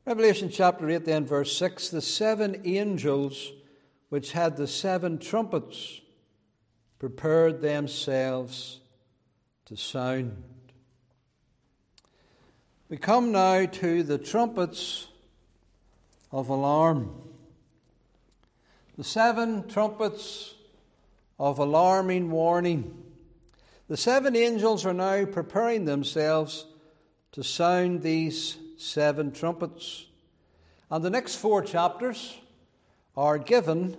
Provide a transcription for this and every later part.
Revelation chapter 8 then verse 6, the seven angels which had the seven trumpets prepared themselves to sound. We come now to the trumpets of alarm. The seven trumpets of alarming warning. The seven angels are now preparing themselves to sound these seven trumpets. And the next four chapters are given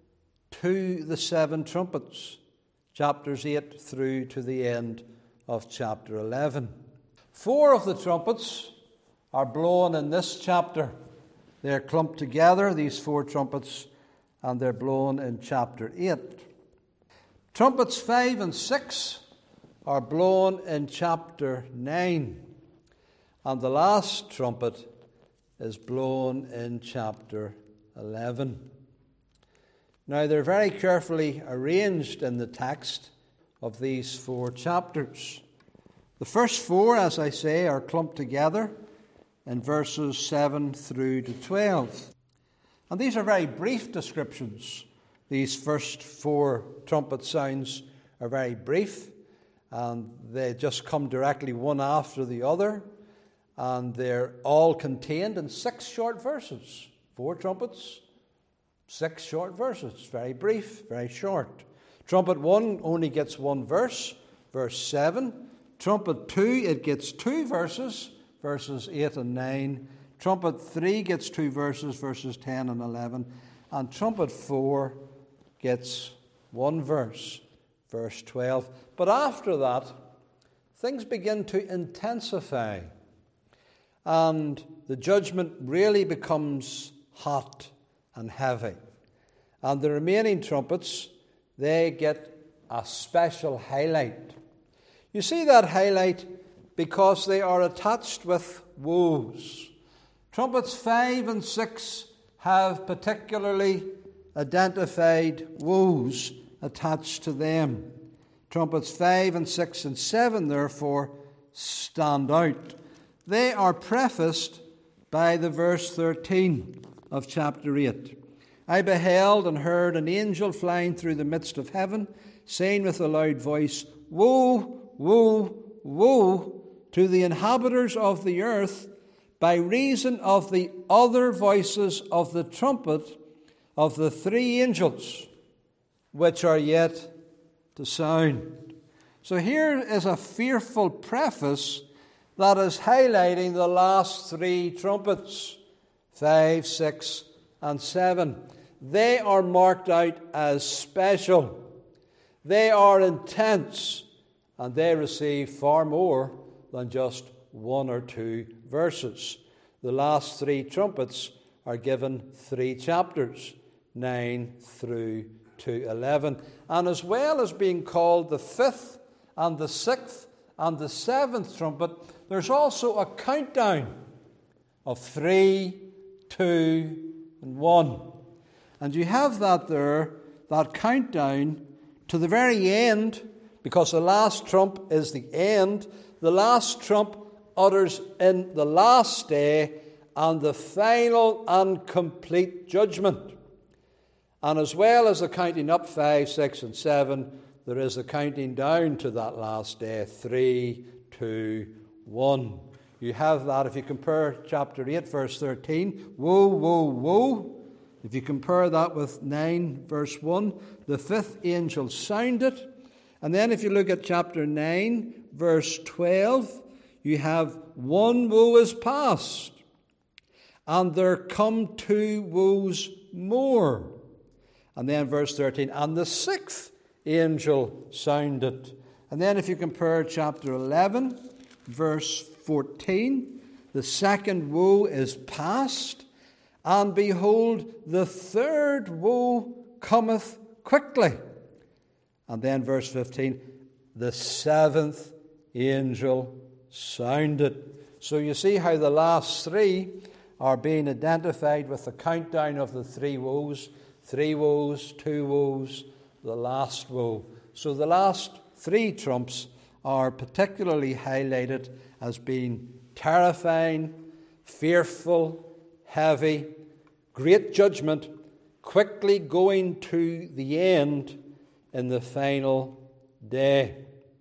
to the seven trumpets. Chapters 8 through to the end of chapter 11. Four of the trumpets are blown in this chapter. They're clumped together, these four trumpets, and they're blown in chapter 8. Trumpets 5 and 6 are blown in chapter 9. And the last trumpet is blown in chapter 11. Now, they're very carefully arranged in the text of these four chapters. The first four, as I say, are clumped together in verses 7 through to 12. And these are very brief descriptions. These first four trumpet sounds are very brief, and they just come directly one after the other, and they're all contained in 6 short verses. 4 trumpets, 6 short verses. Very brief, very short. Trumpet 1 only gets 1 verse, verse 7. Trumpet 2, it gets 2 verses, verses 8 and 9. Trumpet 3 gets 2 verses, verses 10 and 11. And trumpet 4 gets 1 verse, verse 12. But after that, things begin to intensify. And the judgment really becomes hot and heavy. And the remaining trumpets, they get a special highlight. You see that highlight because they are attached with woes. Trumpets 5 and 6 have particularly identified woes attached to them. Trumpets 5 and 6 and 7, therefore, stand out. They are prefaced by the verse 13 of chapter 8. I beheld and heard an angel flying through the midst of heaven, saying with a loud voice, Woe, woe, woe to the inhabitants of the earth, by reason of the other voices of the trumpet of the 3 angels, which are yet to sound. So here is a fearful preface that is highlighting the last 3 trumpets, 5, 6, and 7. They are marked out as special. They are intense, and they receive far more than just 1 or 2 verses. The last 3 trumpets are given 3 chapters, 9 through to 11. And as well as being called the 5th and the 6th and the 7th trumpet, there's also a countdown of 3, 2, and 1. And you have that there, that countdown to the very end, because the last trump is the end. The last trump utters in the last day and the final and complete judgment. And as well as the counting up 5, 6, and 7, there is a counting down to that last day, 3, 2, 1. You have that if you compare chapter 8, verse 13, woe, woe, woe. If you compare that with 9, verse 1, the 5th angel sounded. And then if you look at chapter 9, verse 12, you have 1 woe is past, and there come 2 woes more. And then verse 13, and the 6th angel sounded. And then if you compare chapter 11, verse 14, the 2nd woe is past, and behold, the 3rd woe cometh quickly. And then verse 15, the 7th angel sounded. So you see how the last 3 are being identified with the countdown of the 3 woes. 3 woes, 2 woes, the last woe. So the last 3 trumps are particularly highlighted as being terrifying, fearful, heavy, great judgment quickly going to the end in the final day.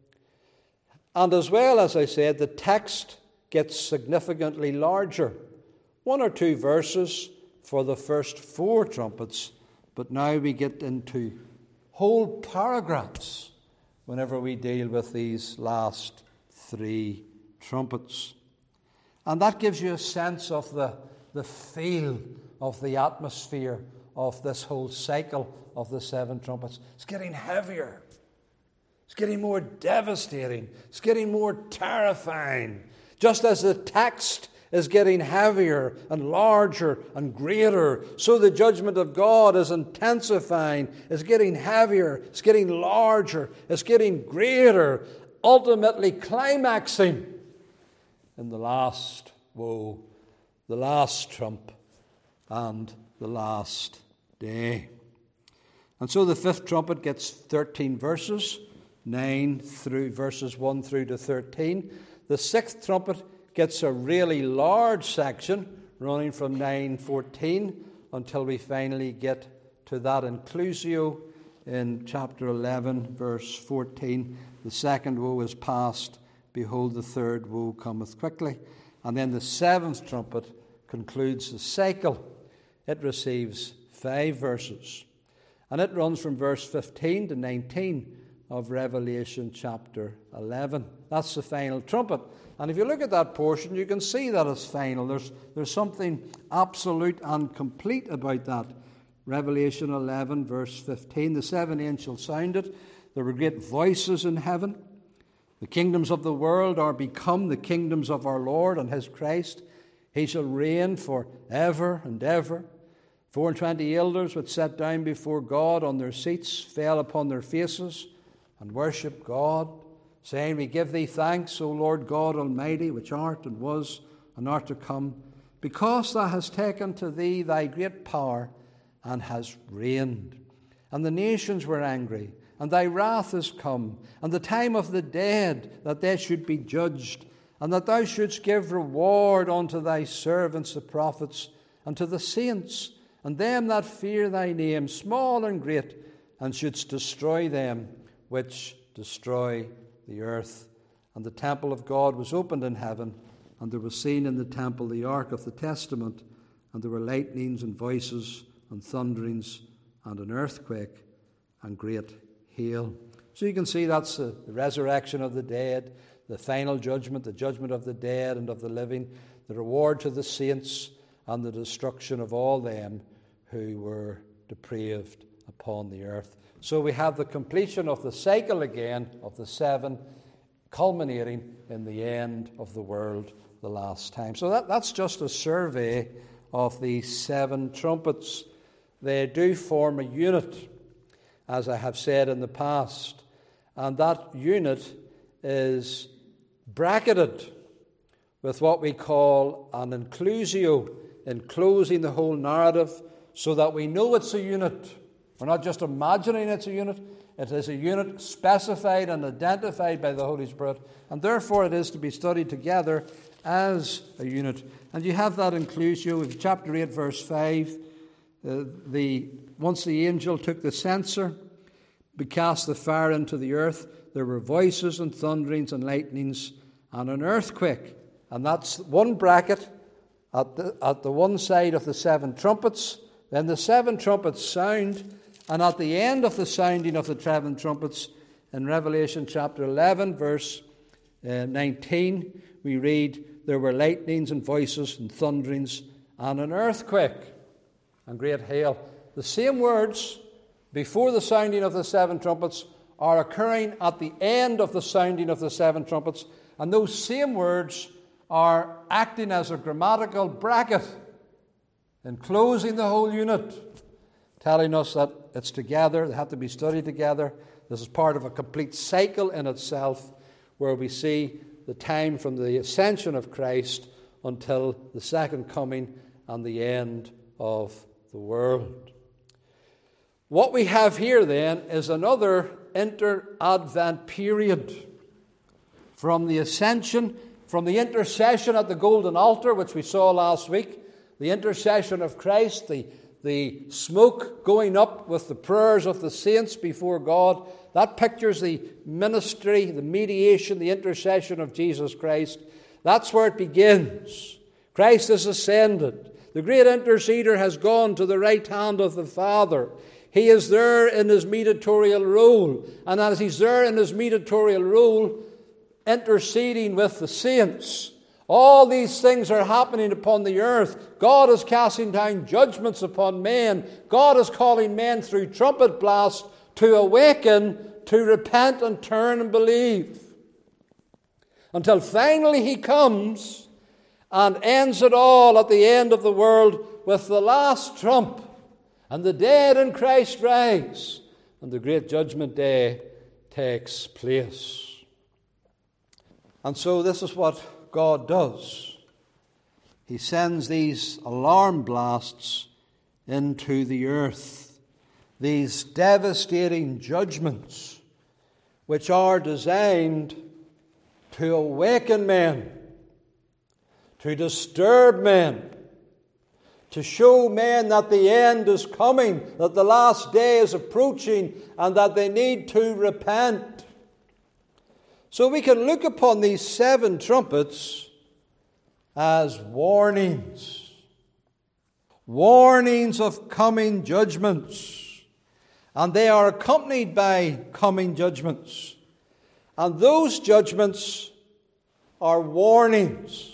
And as well, as I said, the text gets significantly larger. 1 or 2 verses for the first 4 trumpets, but now we get into whole paragraphs whenever we deal with these last 3 trumpets. And that gives you a sense of the feel of the atmosphere of this whole cycle of the 7 trumpets. It's getting heavier. It's getting more devastating. It's getting more terrifying. Just as the text is getting heavier and larger and greater, so the judgment of God is intensifying. It's getting heavier. It's getting larger. It's getting greater, ultimately climaxing in the last woe, the last trump, and the last day. And so the 5th trumpet gets 13 verses, 9 through verses 1 through to 13. The 6th trumpet gets a really large section running from 9:14 until we finally get to that inclusio in chapter 11, verse 14. The 2nd woe is past. Behold, the 3rd woe cometh quickly. And then the 7th trumpet concludes the cycle. It receives 5 verses. And it runs from verse 15 to 19 of Revelation chapter 11. That's the final trumpet. And if you look at that portion, you can see that it's final. There's something absolute and complete about that. Revelation 11, verse 15. The 7 angels sounded. There were great voices in heaven. The kingdoms of the world are become the kingdoms of our Lord and his Christ. He shall reign for ever and ever. 24 elders which sat down before God on their seats fell upon their faces and worshipped God, saying, We give thee thanks, O Lord God Almighty, which art and was and art to come, because thou hast taken to thee thy great power and hast reigned. And the nations were angry, and thy wrath is come, and the time of the dead, that they should be judged, and that thou shouldst give reward unto thy servants the prophets, and to the saints, and them that fear thy name, small and great, and shouldst destroy them which destroy the earth. And the temple of God was opened in heaven, and there was seen in the temple the ark of the testament, and there were lightnings and voices and thunderings and an earthquake and great hail. So you can see that's the resurrection of the dead, the final judgment, the judgment of the dead and of the living, the reward to the saints, and the destruction of all them who were depraved upon the earth. So we have the completion of the cycle again of the 7, culminating in the end of the world the last time. So that's just a survey of the 7 trumpets. They do form a unit, as I have said in the past, and that unit is bracketed with what we call an inclusio, enclosing the whole narrative so that we know it's a unit. We're not just imagining it's a unit. It is a unit specified and identified by the Holy Spirit, and therefore it is to be studied together as a unit. And you have that inclusio in chapter 8, verse 5. Once the angel took the censer, cast the fire into the earth, there were voices and thunderings and lightnings and an earthquake. And that's one bracket at the one side of the 7 trumpets. Then the 7 trumpets sound, and at the end of the sounding of the 7 trumpets, in Revelation chapter 11, verse 19, we read, there were lightnings and voices and thunderings and an earthquake and great hail. The same words before the sounding of the 7 trumpets are occurring at the end of the sounding of the 7 trumpets, and those same words are acting as a grammatical bracket, enclosing the whole unit, telling us that it's together, they have to be studied together. This is part of a complete cycle in itself, where we see the time from the ascension of Christ until the second coming and the end of the world. What we have here then is another inter-Advent period. From the ascension, from the intercession at the golden altar, which we saw last week, the intercession of Christ, the smoke going up with the prayers of the saints before God, that pictures the ministry, the mediation, the intercession of Jesus Christ. That's where it begins. Christ has ascended. The great interceder has gone to the right hand of the Father. He is there in his mediatorial role. And as he's there in his mediatorial role, interceding with the saints, all these things are happening upon the earth. God is casting down judgments upon men. God is calling men through trumpet blast to awaken, to repent and turn and believe. Until finally he comes and ends it all at the end of the world with the last trump, and the dead in Christ rise, and the great judgment day takes place. And so this is what God does. He sends these alarm blasts into the earth, these devastating judgments which are designed to awaken men, to disturb men, to show men that the end is coming, that the last day is approaching, and that they need to repent. So we can look upon these 7 trumpets as warnings. Warnings of coming judgments. And they are accompanied by coming judgments. And those judgments are warnings.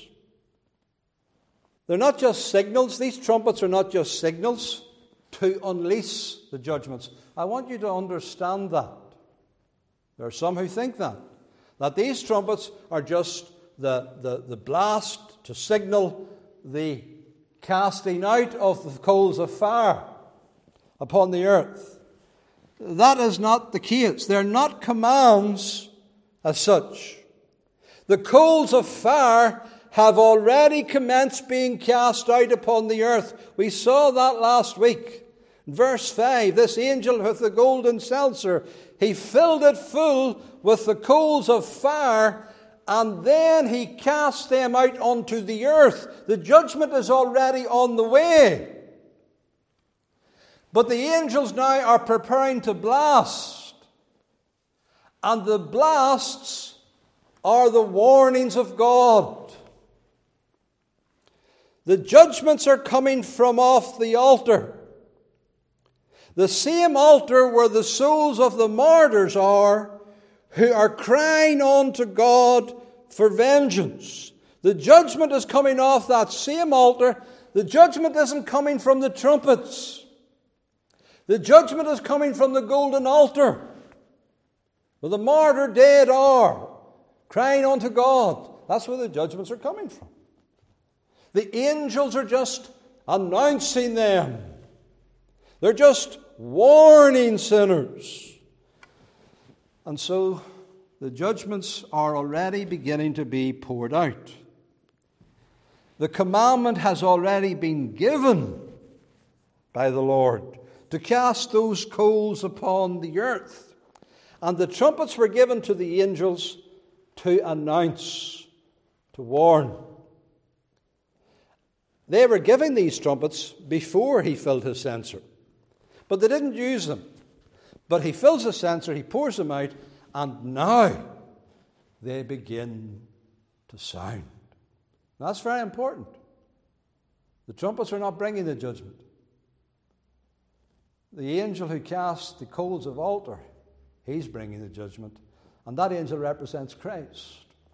They're not just signals. These trumpets are not just signals to unleash the judgments. I want you to understand that. There are some who think that these trumpets are just the blast to signal the casting out of the coals of fire upon the earth. That is not the case. They're not commands as such. The coals of fire have already commenced being cast out upon the earth. We saw that last week. Verse 5, this angel with the golden censer, he filled it full with the coals of fire, and then he cast them out onto the earth. The judgment is already on the way. But the angels now are preparing to blast. And the blasts are the warnings of God. The judgments are coming from off the altar. The same altar where the souls of the martyrs are, who are crying on to God for vengeance. The judgment is coming off that same altar. The judgment isn't coming from the trumpets. The judgment is coming from the golden altar, where the martyr dead are, crying unto God. That's where the judgments are coming from. The angels are just announcing them. They're just warning sinners. And so the judgments are already beginning to be poured out. The commandment has already been given by the Lord to cast those coals upon the earth. And the trumpets were given to the angels to announce, to warn. They were giving these trumpets before he filled his censer. But they didn't use them. But he fills the censer, he pours them out, and now they begin to sound. That's very important. The trumpets are not bringing the judgment. The angel who cast the coals of altar, he's bringing the judgment. And that angel represents Christ.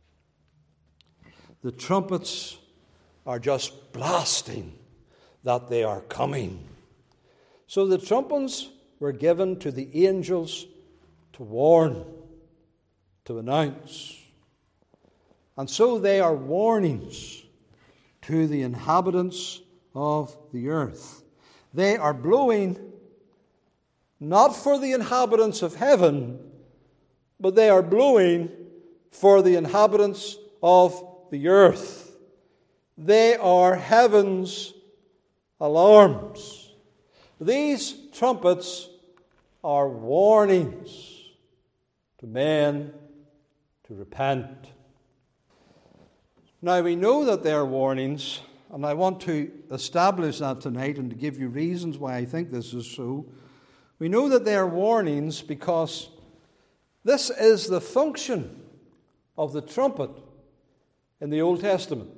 The trumpets are just blasting that they are coming. So the trumpets were given to the angels to warn, to announce. And so they are warnings to the inhabitants of the earth. They are blowing not for the inhabitants of heaven, but they are blowing for the inhabitants of the earth. They are heaven's alarms. These trumpets are warnings to men to repent. Now we know that they are warnings and I want to establish that tonight and to give you reasons why I think this is so. We know that they are warnings because this is the function of the trumpet in the Old Testament.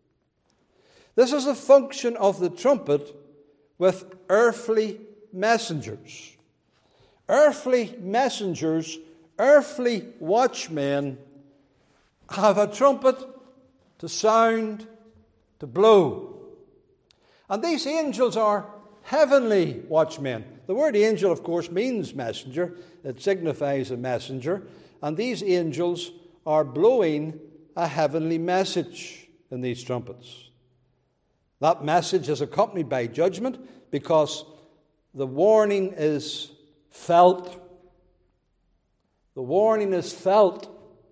This is the function of the trumpet with earthly messengers. Earthly messengers, earthly watchmen have a trumpet to sound, to blow. And these angels are heavenly watchmen. The word angel, of course, means messenger. It signifies a messenger. And these angels are blowing a heavenly message in these trumpets. That message is accompanied by judgment because the warning is felt. The warning is felt,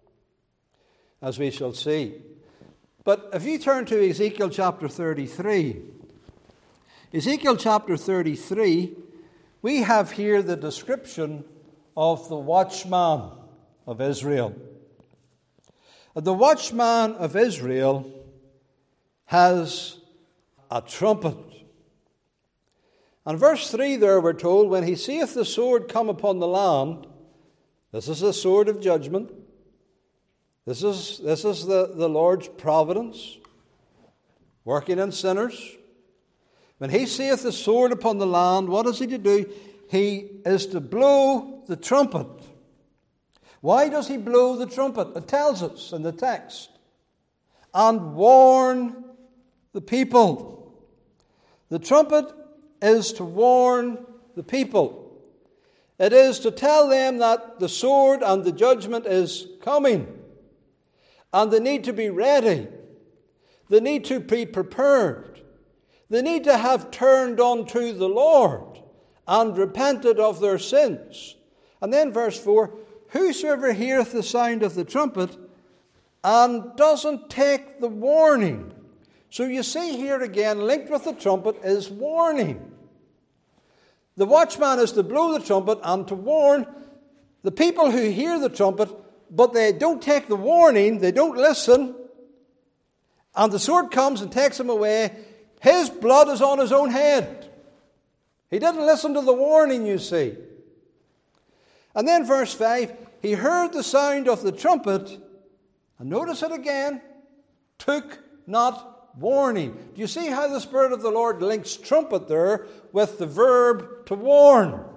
as we shall see. But if you turn to Ezekiel chapter 33, Ezekiel chapter 33, we have here the description of the watchman of Israel. The watchman of Israel has a trumpet. And verse 3 there we're told, when he seeth the sword come upon the land, this is the sword of judgment. This is the Lord's providence working in sinners. When he seeth the sword upon the land, what is he to do? He is to blow the trumpet. Why does he blow the trumpet? It tells us in the text. And warn the people. The trumpet is to warn the people. It is to tell them that the sword and the judgment is coming. And they need to be ready. They need to be prepared. They need to have turned unto the Lord and repented of their sins. And then verse 4, whosoever heareth the sound of the trumpet and doesn't take the warning. So you see here again, linked with the trumpet is warning. The watchman is to blow the trumpet and to warn the people who hear the trumpet, but they don't take the warning, they don't listen, and the sword comes and takes him away. His blood is on his own head. He didn't listen to the warning, you see. And then verse 5, he heard the sound of the trumpet, and notice it again, took not warning. Do you see how the Spirit of the Lord links trumpet there with the verb to warn?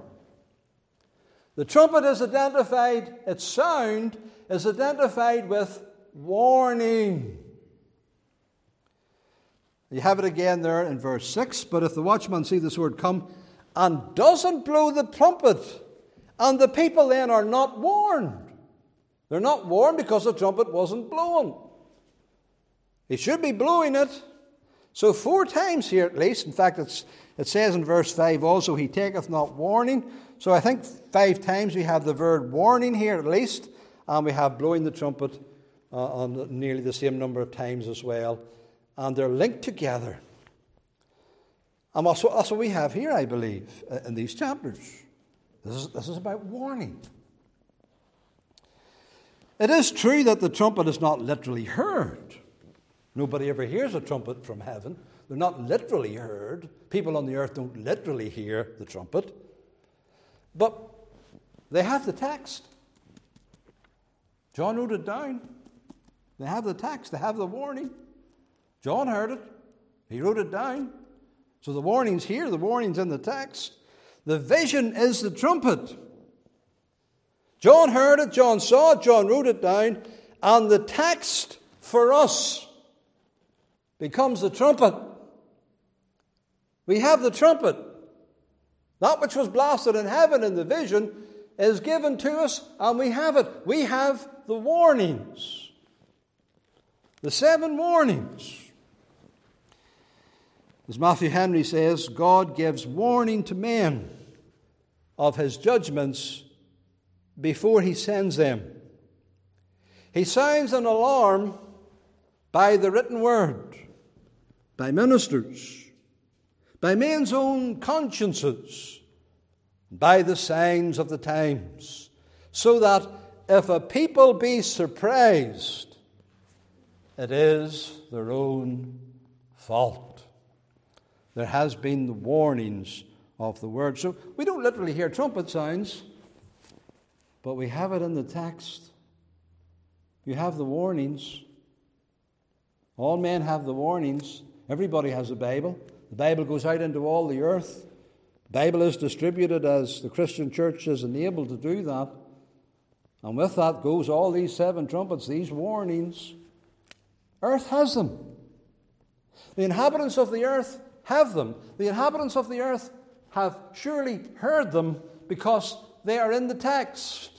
The trumpet is identified, its sound is identified with warning. You have it again there in verse 6. But if the watchman see the sword come and doesn't blow the trumpet, and the people then are not warned. They're not warned because the trumpet wasn't blown. He should be blowing it. So 4 times here at least, in fact it says in verse 5 also, he taketh not warning. So I think 5 times we have the word warning here at least, and we have blowing the trumpet on nearly the same number of times as well. And they're linked together. And that's what we have here, I believe, in these chapters. This is about warning. It is true that the trumpet is not literally heard. Nobody ever hears a trumpet from heaven. They're not literally heard. People on the earth don't literally hear the trumpet. But they have the text. John wrote it down. They have the text. They have the warning. John heard it. He wrote it down. So the warning's here. The warning's in the text. The vision is the trumpet. John heard it. John saw it. John wrote it down. And the text for us becomes the trumpet. We have the trumpet. That which was blasted in heaven in the vision is given to us, and we have it. We have the warnings. The 7 warnings. As Matthew Henry says, God gives warning to men of his judgments before he sends them. He sounds an alarm by the written word, by ministers, by men's own consciences, by the signs of the times, so that if a people be surprised, it is their own fault. There has been the warnings of the Word. So we don't literally hear trumpet sounds, but we have it in the text. You have the warnings. All men have the warnings. Everybody has a Bible. The Bible goes out into all the earth. The Bible is distributed as the Christian church is enabled to do that. And with that goes all these 7 trumpets, these warnings. Earth has them. The inhabitants of the earth have them. The inhabitants of the earth have surely heard them because they are in the text.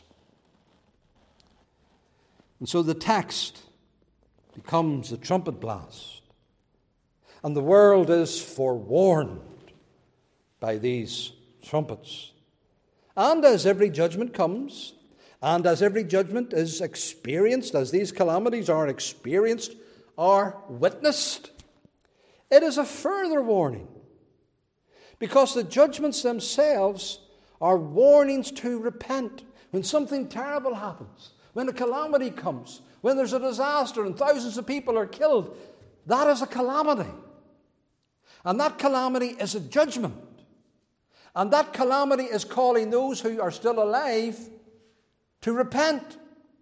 And so the text becomes a trumpet blast. And the world is forewarned by these trumpets. And as every judgment comes, and as every judgment is experienced, as these calamities are experienced, are witnessed, it is a further warning. Because the judgments themselves are warnings to repent. When something terrible happens, when a calamity comes, when there's a disaster and thousands of people are killed, that is a calamity. And that calamity is a judgment. And that calamity is calling those who are still alive to repent,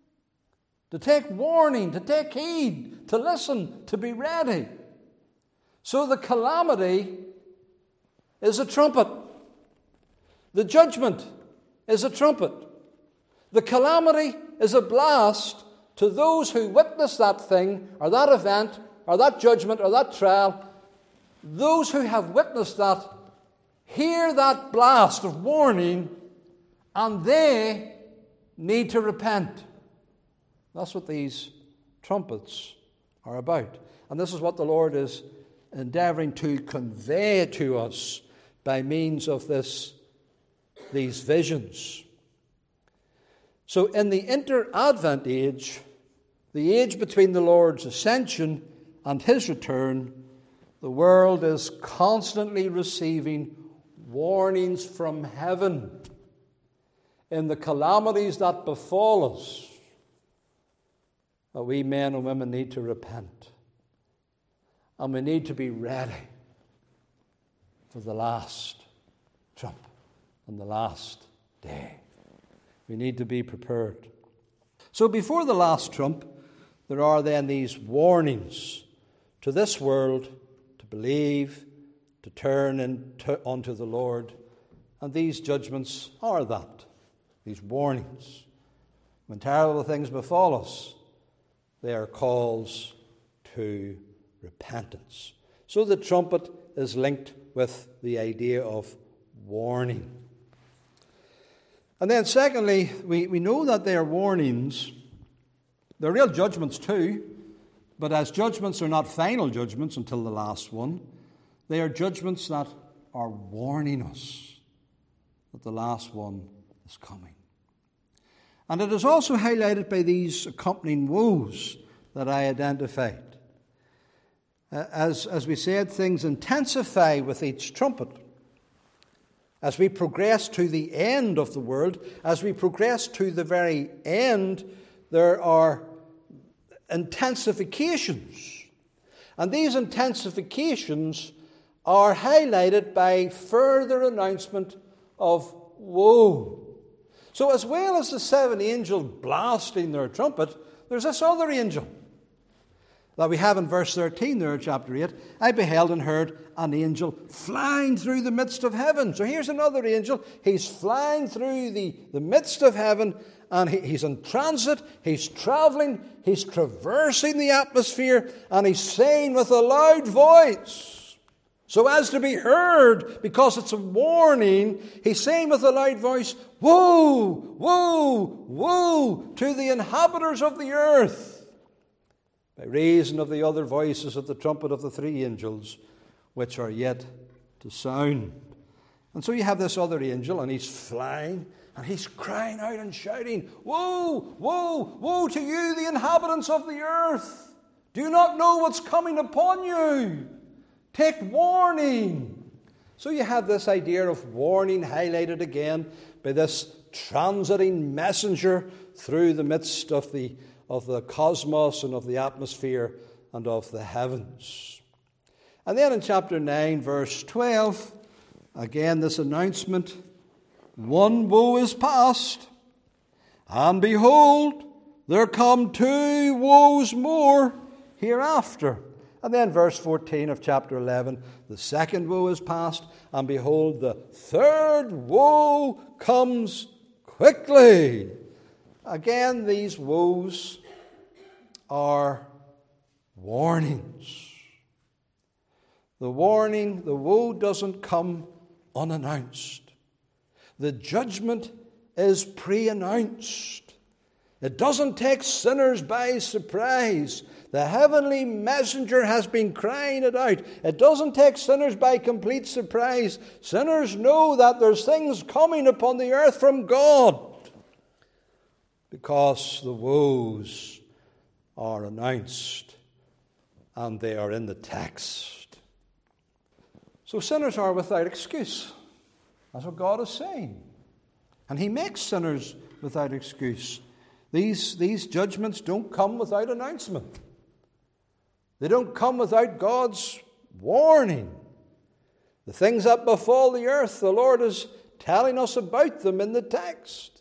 to take warning, to take heed, to listen, to be ready. So the calamity is a trumpet. The judgment is a trumpet. The calamity is a blast to those who witness that thing, or that event, or that judgment, or that trial. Those who have witnessed that hear that blast of warning, and they need to repent. That's what these trumpets are about. And this is what the Lord is endeavoring to convey to us by means of these visions. So in the inter-Advent age, the age between the Lord's ascension and his return, the world is constantly receiving warnings from heaven in the calamities that befall us, that we men and women need to repent. And we need to be ready for the last trump and the last day. We need to be prepared. So before the last trump, there are then these warnings to this world to believe, to turn unto the Lord. And these judgments are that, these warnings. When terrible things befall us, they are calls to repentance. So the trumpet is linked with the idea of warning. And then secondly, we know that they are warnings. They're real judgments too, but as judgments are not final judgments until the last one, they are judgments that are warning us that the last one is coming. And it is also highlighted by these accompanying woes that I identified. As we said, things intensify with each trumpet. As we progress to the end of the world, as we progress to the very end, there are intensifications. And these intensifications are highlighted by further announcement of woe. So as well as the 7 angels blasting their trumpet, there's this other angel that we have in verse 13 there, chapter 8. I beheld and heard an angel flying through the midst of heaven. So here's another angel. He's flying through the midst of heaven, and he's in transit, he's traveling, he's traversing the atmosphere, and he's saying with a loud voice, so as to be heard, because it's a warning, he's saying with a loud voice, woe, woe, woe to the inhabitants of the earth, by reason of the other voices of the trumpet of the 3 angels, which are yet to sound. And so you have this other angel, and he's flying, and he's crying out and shouting, woe, woe, woe to you, the inhabitants of the earth. Do you not know what's coming upon you? Take warning. So you have this idea of warning highlighted again by this transiting messenger through the midst of the cosmos and of the atmosphere and of the heavens. And then in chapter 9, verse 12, again this announcement, one woe is past, and behold, there come two woes more hereafter. And then verse 14 of chapter 11, the second woe is past, and behold, the third woe comes quickly. Again, these woes are warnings. The warning, the woe doesn't come unannounced. The judgment is pre-announced. It doesn't take sinners by surprise. The heavenly messenger has been crying it out. It doesn't take sinners by complete surprise. Sinners know that there's things coming upon the earth from God, because the woes are announced and they are in the text. So sinners are without excuse. That's what God is saying. And He makes sinners without excuse. These judgments don't come without announcement. They don't come without God's warning. The things that befall the earth, the Lord is telling us about them in the text.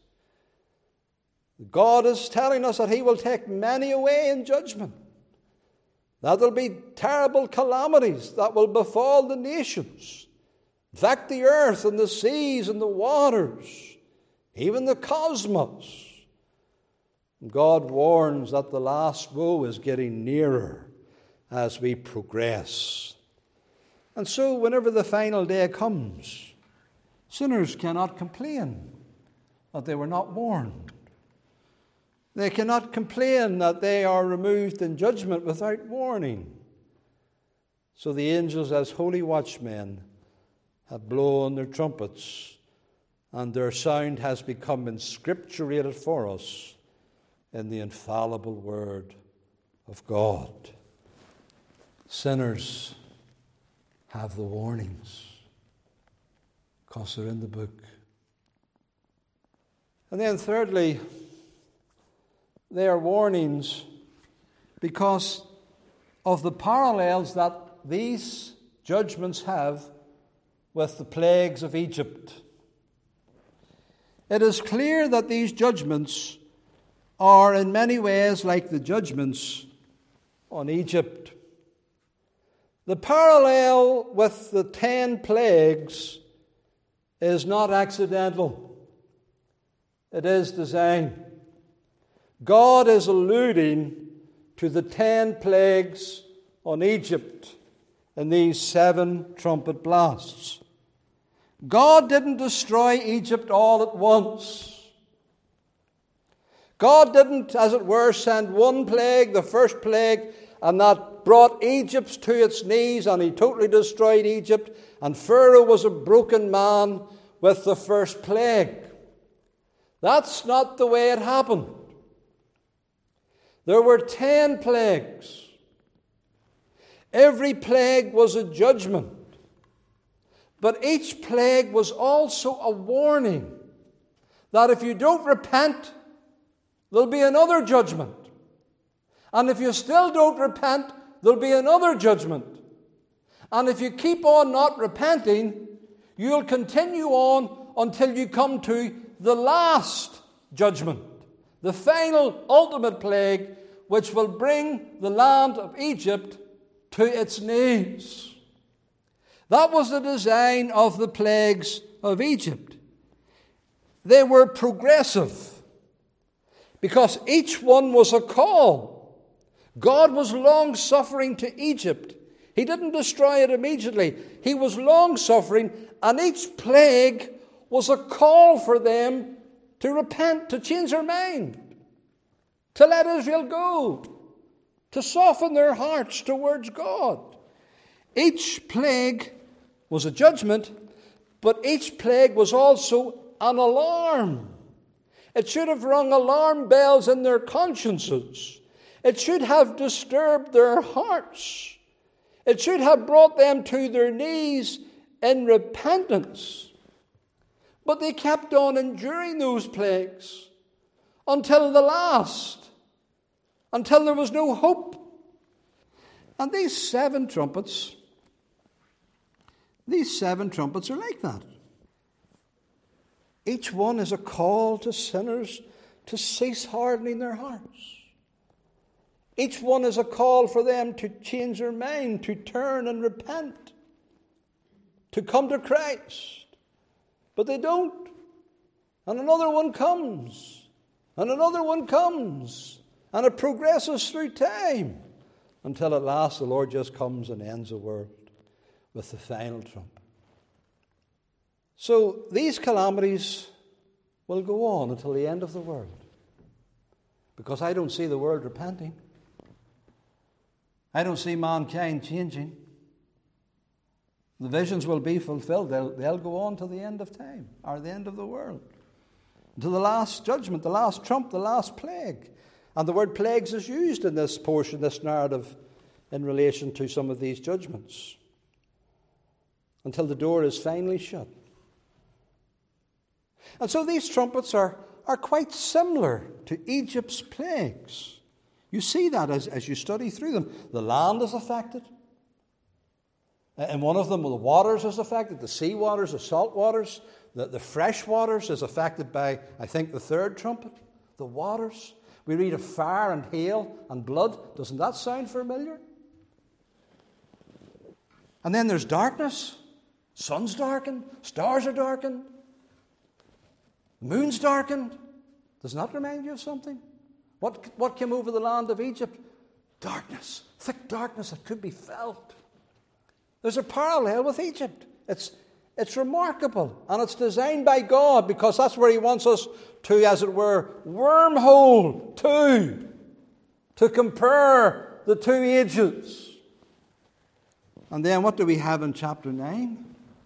God is telling us that He will take many away in judgment. That there will be terrible calamities that will befall the nations. In fact, the earth and the seas and the waters, even the cosmos. God warns that the last woe is getting nearer as we progress. And so whenever the final day comes, sinners cannot complain that they were not warned. They cannot complain that they are removed in judgment without warning. So the angels, as holy watchmen, have blown their trumpets, and their sound has become inscripturated for us in the infallible Word of God. Sinners have the warnings because they're in the book. And then thirdly, they are warnings because of the parallels that these judgments have with the plagues of Egypt. It is clear that these judgments are in many ways like the judgments on Egypt. The parallel with the 10 plagues is not accidental. It is design. God is alluding to the 10 plagues on Egypt in these 7 trumpet blasts. God didn't destroy Egypt all at once. God didn't, as it were, send one plague, the first plague, and that brought Egypt to its knees, and He totally destroyed Egypt, and Pharaoh was a broken man with the first plague. That's not the way it happened. There were 10 plagues. Every plague was a judgment. But each plague was also a warning that if you don't repent, there'll be another judgment. And if you still don't repent, there'll be another judgment. And if you keep on not repenting, you'll continue on until you come to the last judgment, the final, ultimate plague, which will bring the land of Egypt to its knees. That was the design of the plagues of Egypt. They were progressive because each one was a call. God was long-suffering to Egypt. He didn't destroy it immediately. He was long-suffering, and each plague was a call for them to repent, to change their mind, to let Israel go, to soften their hearts towards God. Each plague was a judgment, but each plague was also an alarm. It should have rung alarm bells in their consciences. It should have disturbed their hearts. It should have brought them to their knees in repentance. But they kept on enduring those plagues until the last, until there was no hope. And these 7 trumpets These 7 trumpets are like that. Each one is a call to sinners to cease hardening their hearts. Each one is a call for them to change their mind, to turn and repent, to come to Christ. But they don't. And another one comes. And another one comes. And it progresses through time. Until at last the Lord just comes and ends the world with the final trump. So these calamities will go on until the end of the world. Because I don't see the world repenting. I don't see mankind changing. The visions will be fulfilled. They'll go on to the end of time, or the end of the world. To the last judgment, the last trump, the last plague. And the word plagues is used in this portion, this narrative, in relation to some of these judgments. Until the door is finally shut. And so these trumpets are quite similar to Egypt's plagues. You see that as you study through them. The land is affected. In one of them, the waters is affected. The sea waters, the salt waters. The fresh waters is affected by, I think, the 3rd trumpet. The waters. We read of fire and hail and blood. Doesn't that sound familiar? And then there's darkness. Sun's darkened. Stars are darkened. The moon's darkened. Doesn't that remind you of something? What came over the land of Egypt? Darkness. Thick darkness that could be felt. There's a parallel with Egypt. It's remarkable. And it's designed by God because that's where He wants us to, as it were, wormhole to compare the 2 ages. And then what do we have in chapter 9?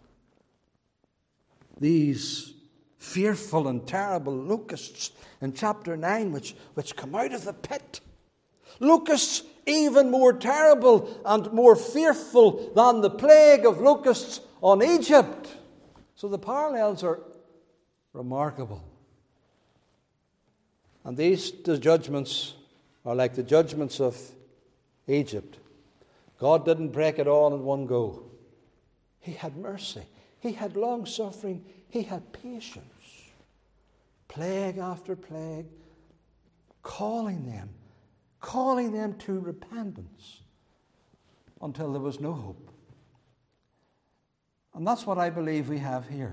These fearful and terrible locusts in chapter 9 which come out of the pit. Locusts even more terrible and more fearful than the plague of locusts on Egypt. So the parallels are remarkable. And these judgments are like the judgments of Egypt. God didn't break it all in one go. He had mercy. He had long suffering. He had patience. Plague after plague, calling them to repentance until there was no hope. And that's what I believe we have here.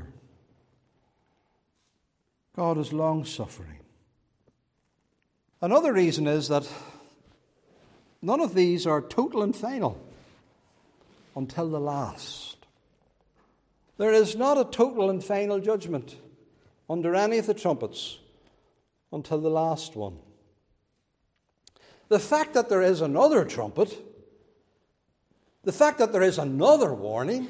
God is long-suffering. Another reason is that none of these are total and final until the last. There is not a total and final judgment under any of the trumpets until the last one. The fact that there is another trumpet, the fact that there is another warning,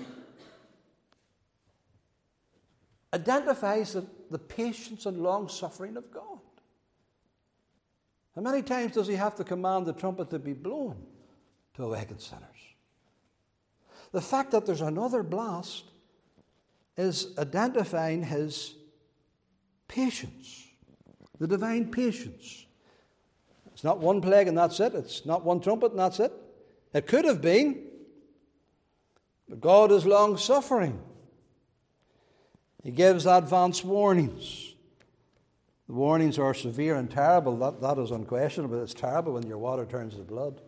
identifies the patience and long-suffering of God. How many times does He have to command the trumpet to be blown to awaken sinners? The fact that there's another blast is identifying His patience, the divine patience. It's not one plague and that's it. It's not one trumpet and that's it. It could have been, but God is long-suffering. He gives advance warnings. The warnings are severe and terrible. That is unquestionable. It's terrible when your water turns to blood.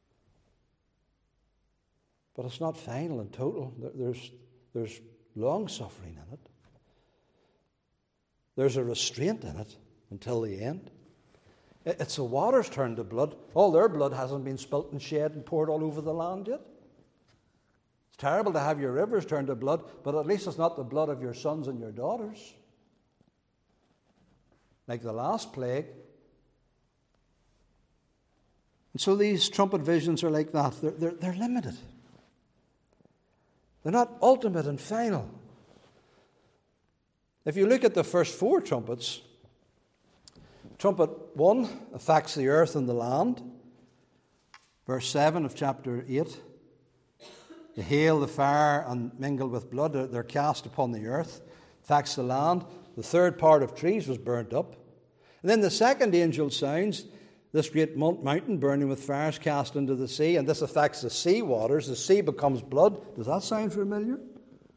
But it's not final and total. There's long-suffering in it. There's a restraint in it until the end. It's the waters turned to blood. All their blood hasn't been spilt and shed and poured all over the land yet. It's terrible to have your rivers turned to blood, but at least it's not the blood of your sons and your daughters. Like the last plague. And so these trumpet visions are like that. They're limited. They're not ultimate and final. If you look at the first 4 trumpets, trumpet 1 affects the earth and the land. Verse 7 of chapter 8. The hail, the fire, and mingled with blood, they're cast upon the earth. Affects the land. The third part of trees was burnt up. And then the second angel sounds, this great mountain burning with fires cast into the sea, and this affects the sea waters. The sea becomes blood. Does that sound familiar?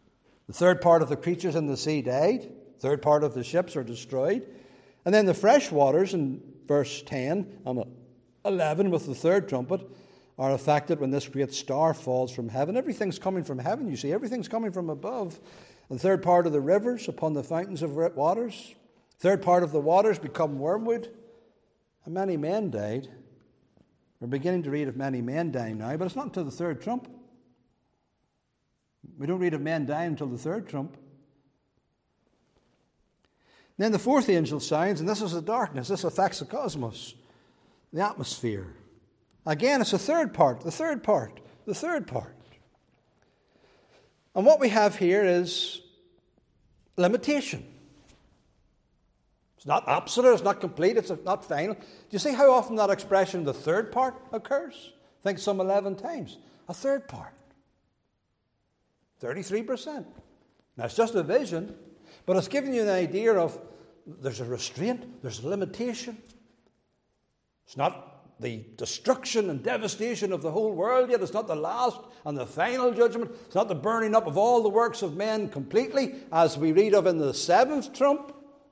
The third part of the creatures in the sea died. The third part of the ships are destroyed. And then the fresh waters in verse 10 and 11 with the third trumpet are affected when this great star falls from heaven. Everything's coming from heaven, you see. Everything's coming from above. The third part of the rivers upon the fountains of waters. Third part of the waters become wormwood. And many men died. We're beginning to read of many men dying now, but it's not until the third trump. We don't read of men dying until the third trump. Then the fourth angel sounds, and this is the darkness. This affects the cosmos, the atmosphere. Again, it's the third part. And what we have here is limitation. It's not absolute, it's not complete, it's not final. Do you see how often that expression, the third part, occurs? I think some 11 times. A third part. 33%. Now, it's just a vision, but it's giving you an idea of there's a restraint, there's a limitation. It's not the destruction and devastation of the whole world yet. It's not the last and the final judgment. It's not the burning up of all the works of men completely, as we read of in the seventh trump.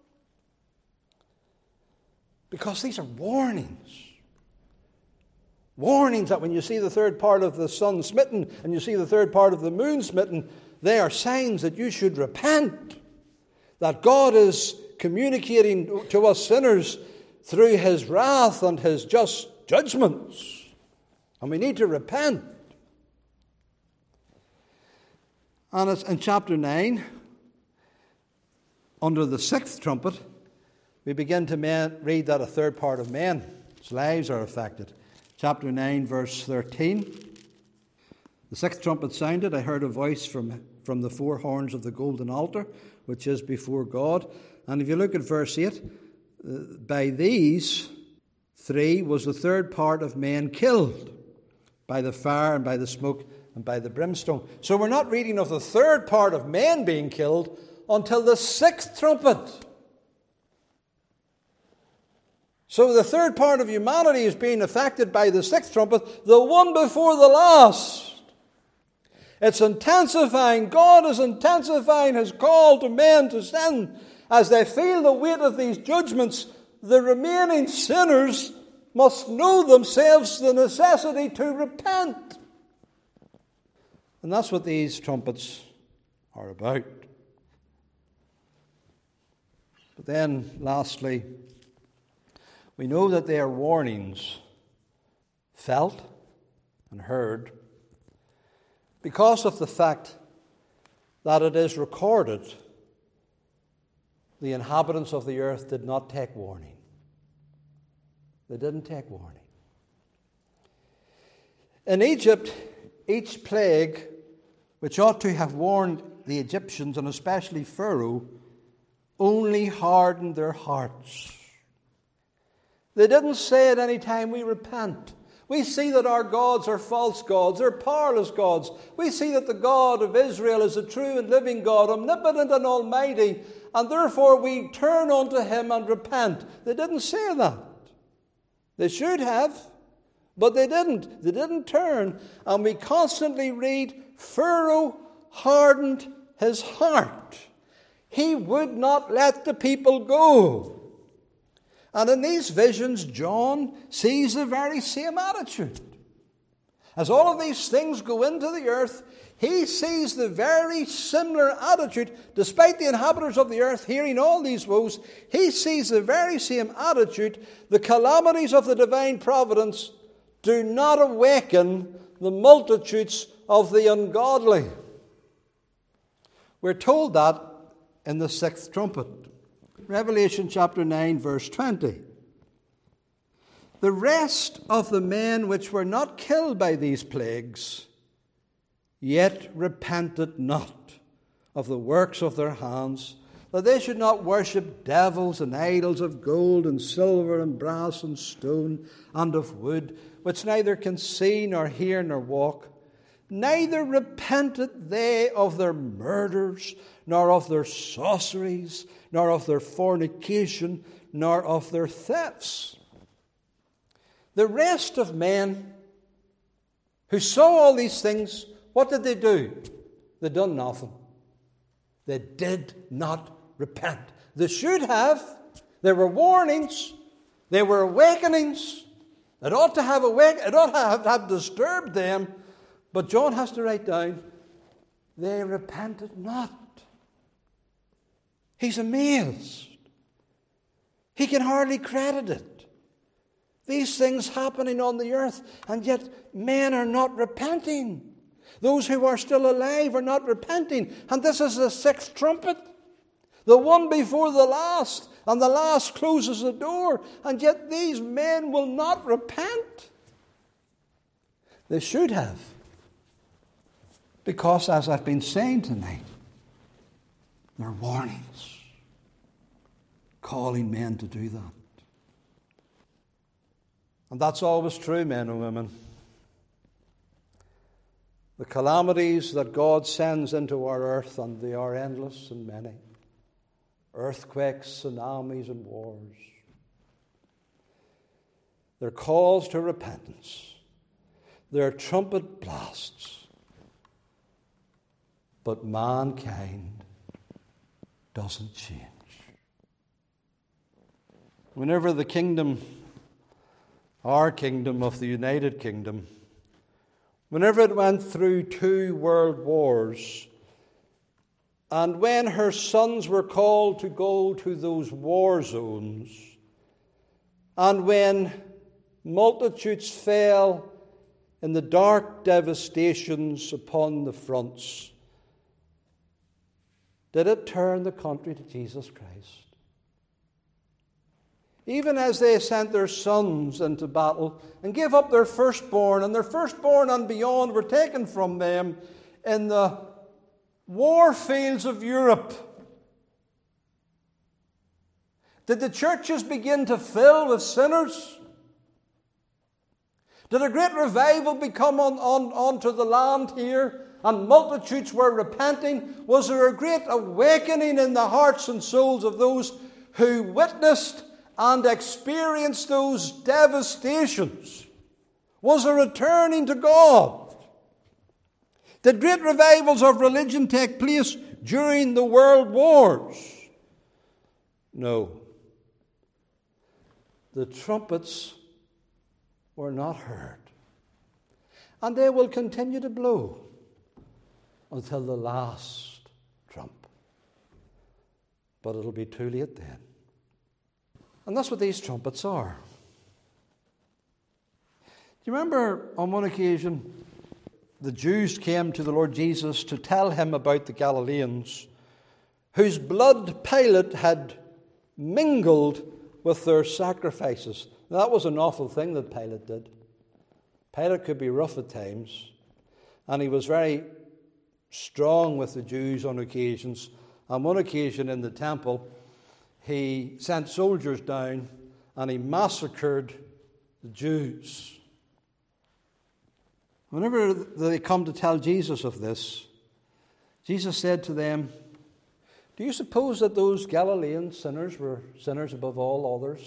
Because these are warnings. Warnings that when you see the third part of the sun smitten and you see the third part of the moon smitten, they are signs that you should repent. That God is communicating to us sinners through his wrath and his just judgments. And we need to repent. And it's in chapter 9, under the sixth trumpet, we begin to read that a third part of men's lives are affected. Chapter 9, verse 13. The sixth trumpet sounded. I heard a voice from the four horns of the golden altar, which is before God. And if you look at verse 8, by these three was the third part of men killed, by the fire and by the smoke and by the brimstone. So we're not reading of the third part of men being killed until the sixth trumpet. So the third part of humanity is being affected by the sixth trumpet, the one before the last. It's intensifying. God is intensifying his call to men to sin. As they feel the weight of these judgments, the remaining sinners must know themselves the necessity to repent. And that's what these trumpets are about. But then, lastly, we know that they are warnings felt and heard because of the fact that it is recorded the inhabitants of the earth did not take warning. They didn't take warning. In Egypt, each plague, which ought to have warned the Egyptians, and especially Pharaoh, only hardened their hearts. They didn't say at any time, we repent. We see that our gods are false gods, they're powerless gods. We see that the God of Israel is a true and living God, omnipotent and almighty, and therefore we turn unto him and repent. They didn't say that. They should have, but they didn't. They didn't turn. And we constantly read, Pharaoh hardened his heart. He would not let the people go. And in these visions, John sees the very same attitude. As all of these things go into the earth, he sees the very similar attitude. Despite the inhabitants of the earth hearing all these woes, he sees the very same attitude. The calamities of the divine providence do not awaken the multitudes of the ungodly. We're told that in the sixth trumpet. Revelation chapter 9, verse 20. The rest of the men which were not killed by these plagues, yet repented not of the works of their hands, that they should not worship devils and idols of gold and silver and brass and stone and of wood, which neither can see nor hear nor walk. Neither repented they of their murders, nor of their sorceries, nor of their fornication, nor of their thefts. The rest of men who saw all these things, what did they do? They done nothing. They did not repent. They should have. There were warnings. There were awakenings. It ought to have disturbed them. But John has to write down, they repented not. He's amazed. He can hardly credit it. These things happening on the earth, and yet men are not repenting. Those who are still alive are not repenting. And this is the sixth trumpet, the one before the last, and the last closes the door, and yet these men will not repent. They should have. Because, as I've been saying tonight, there are warnings calling men to do that. And that's always true, men and women. The calamities that God sends into our earth, and they are endless and many. Earthquakes, tsunamis, and wars. They're calls to repentance. They're trumpet blasts. But mankind doesn't change. Whenever the kingdom, our kingdom of the United Kingdom, whenever it went through 2 world wars, and when her sons were called to go to those war zones, and when multitudes fell in the dark devastations upon the fronts, did it turn the country to Jesus Christ? Even as they sent their sons into battle and gave up their firstborn, and their firstborn and beyond were taken from them in the war fields of Europe, did the churches begin to fill with sinners? Did a great revival become onto the land here? And multitudes were repenting? Was there a great awakening in the hearts and souls of those who witnessed and experienced those devastations? Was there a returning to God? Did great revivals of religion take place during the world wars? No. The trumpets were not heard. And they will continue to blow until the last trump. But it'll be too late then. And that's what these trumpets are. Do you remember on one occasion the Jews came to the Lord Jesus to tell him about the Galileans whose blood Pilate had mingled with their sacrifices? Now, that was an awful thing that Pilate did. Pilate could be rough at times, and he was very strong with the Jews on occasions. On one occasion in the temple, he sent soldiers down and he massacred the Jews. Whenever they come to tell Jesus of this, Jesus said to them, "Do you suppose that those Galilean sinners were sinners above all others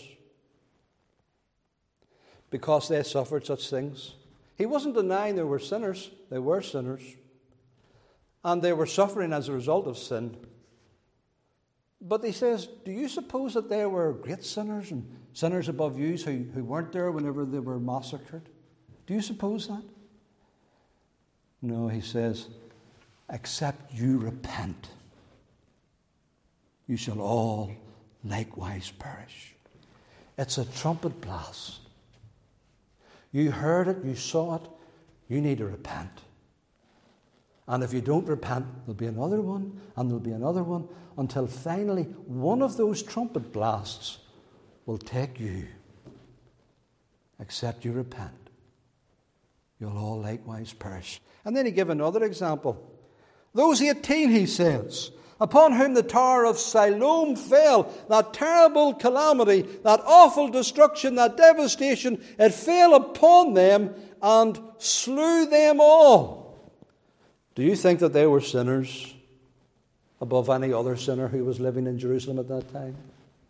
because they suffered such things?" He wasn't denying they were sinners. They were sinners. And they were suffering as a result of sin. But he says, do you suppose that they were great sinners and sinners above you who weren't there whenever they were massacred? Do you suppose that? No, he says, except you repent, you shall all likewise perish. It's a trumpet blast. You heard it, you saw it, you need to repent. And if you don't repent, there'll be another one, and there'll be another one, until finally one of those trumpet blasts will take you. Except you repent, you'll all likewise perish. And then he gave another example. Those 18, he says, upon whom the tower of Siloam fell, that terrible calamity, that awful destruction, that devastation, it fell upon them and slew them all. Do you think that they were sinners above any other sinner who was living in Jerusalem at that time?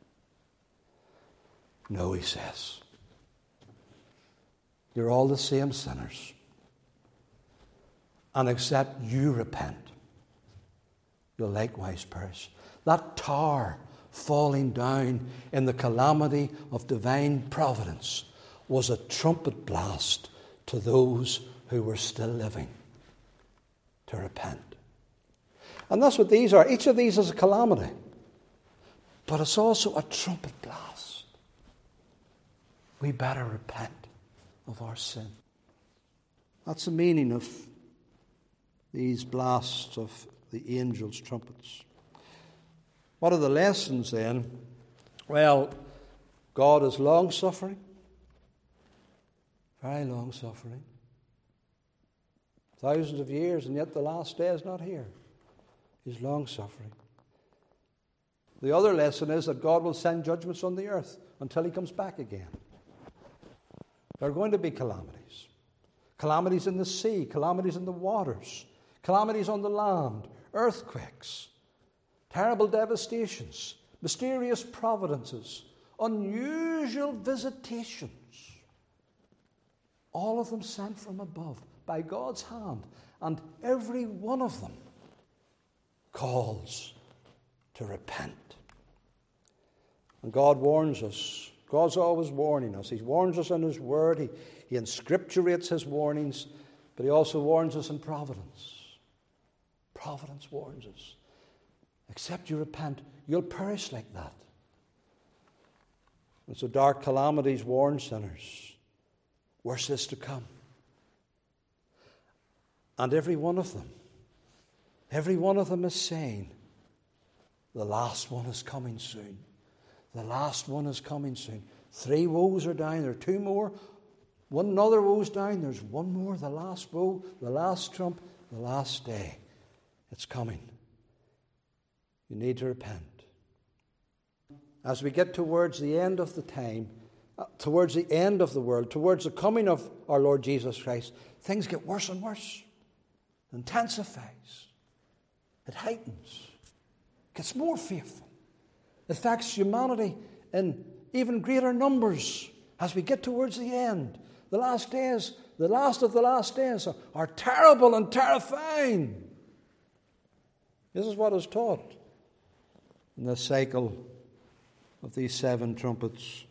No, he says. You're all the same sinners. And except you repent, you'll likewise perish. That tower falling down in the calamity of divine providence was a trumpet blast to those who were still living to repent. And that's what these are. Each of these is a calamity. But it's also a trumpet blast. We better repent of our sin. That's the meaning of these blasts of the angels' trumpets. What are the lessons then? Well, God is long-suffering. Very long-suffering. Thousands of years, and yet the last day is not here. He's long-suffering. The other lesson is that God will send judgments on the earth until He comes back again. There are going to be calamities. Calamities in the sea, calamities in the waters, calamities on the land, earthquakes, terrible devastations, mysterious providences, unusual visitations. All of them sent from above by God's hand. And every one of them calls to repent. And God warns us. God's always warning us. He warns us in His Word. He inscripturates His warnings. But He also warns us in providence. Providence warns us. Except you repent, you'll perish like that. And so dark calamities warn sinners. Worse is to come. And every one of them is saying, the last one is coming soon. The last one is coming soon. 3 woes are down. There are 2 more. One another woe's down. There's one more. The last woe, the last trump, the last day. It's coming. You need to repent. As we get towards the end of the time, towards the end of the world, towards the coming of our Lord Jesus Christ, things get worse and worse. It intensifies. It heightens. It gets more fearful. It affects humanity in even greater numbers as we get towards the end. The last days, the last of the last days are terrible and terrifying. This is what is taught in the cycle of these 7 trumpets.